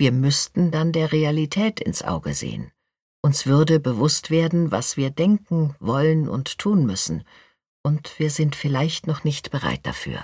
Wir müssten dann der Realität ins Auge sehen. Uns würde bewusst werden, was wir denken, wollen und tun müssen, und wir sind vielleicht noch nicht bereit dafür.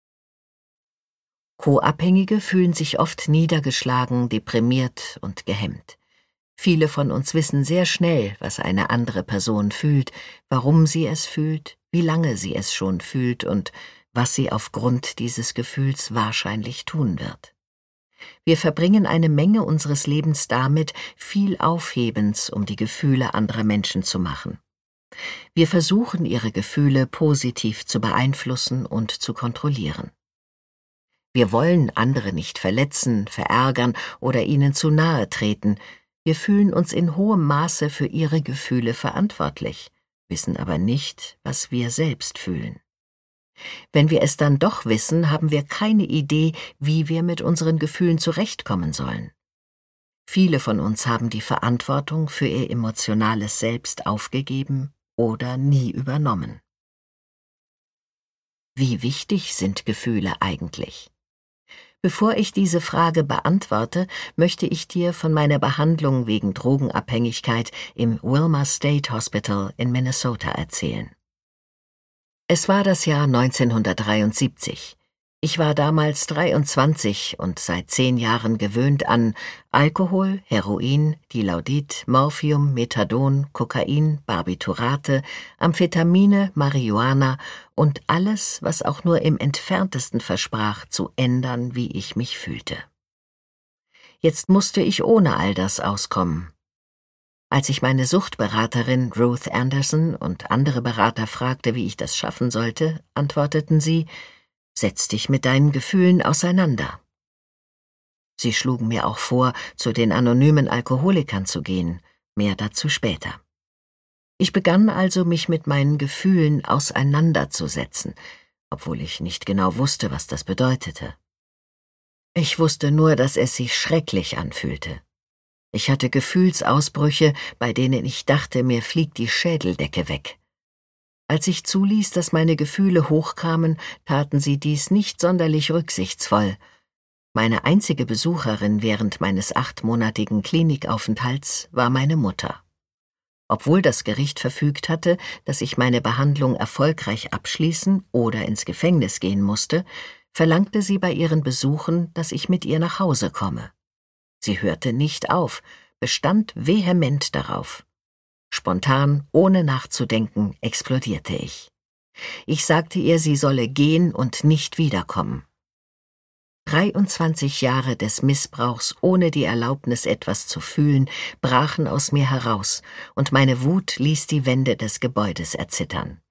Co-Abhängige fühlen sich oft niedergeschlagen, deprimiert und gehemmt. Viele von uns wissen sehr schnell, was eine andere Person fühlt, warum sie es fühlt, wie lange sie es schon fühlt und was sie aufgrund dieses Gefühls wahrscheinlich tun wird. Wir verbringen eine Menge unseres Lebens damit, viel Aufhebens um die Gefühle anderer Menschen zu machen. Wir versuchen, ihre Gefühle positiv zu beeinflussen und zu kontrollieren. Wir wollen andere nicht verletzen, verärgern oder ihnen zu nahe treten. Wir fühlen uns in hohem Maße für ihre Gefühle verantwortlich, wissen aber nicht, was wir selbst fühlen. Wenn wir es dann doch wissen, haben wir keine Idee, wie wir mit unseren Gefühlen zurechtkommen sollen. Viele von uns haben die Verantwortung für ihr emotionales Selbst aufgegeben oder nie übernommen. Wie wichtig sind Gefühle eigentlich? Bevor ich diese Frage beantworte, möchte ich dir von meiner Behandlung wegen Drogenabhängigkeit im Wilmer State Hospital in Minnesota erzählen. Es war das Jahr 1973. Ich war damals 23 und seit 10 Jahren gewöhnt an Alkohol, Heroin, Dilaudid, Morphium, Methadon, Kokain, Barbiturate, Amphetamine, Marihuana und alles, was auch nur im entferntesten versprach, zu ändern, wie ich mich fühlte. Jetzt musste ich ohne all das auskommen. Als ich meine Suchtberaterin Ruth Anderson und andere Berater fragte, wie ich das schaffen sollte, antworteten sie: Setz dich mit deinen Gefühlen auseinander. Sie schlugen mir auch vor, zu den anonymen Alkoholikern zu gehen, mehr dazu später. Ich begann also, mich mit meinen Gefühlen auseinanderzusetzen, obwohl ich nicht genau wusste, was das bedeutete. Ich wusste nur, dass es sich schrecklich anfühlte. Ich hatte Gefühlsausbrüche, bei denen ich dachte, mir fliegt die Schädeldecke weg. Als ich zuließ, dass meine Gefühle hochkamen, taten sie dies nicht sonderlich rücksichtsvoll. Meine einzige Besucherin während meines 8-monatigen Klinikaufenthalts war meine Mutter. Obwohl das Gericht verfügt hatte, dass ich meine Behandlung erfolgreich abschließen oder ins Gefängnis gehen musste, verlangte sie bei ihren Besuchen, dass ich mit ihr nach Hause komme. Sie hörte nicht auf, bestand vehement darauf. Spontan, ohne nachzudenken, explodierte ich. Ich sagte ihr, sie solle gehen und nicht wiederkommen. 23 Jahre des Missbrauchs ohne die Erlaubnis, etwas zu fühlen, brachen aus mir heraus, und meine Wut ließ die Wände des Gebäudes erzittern.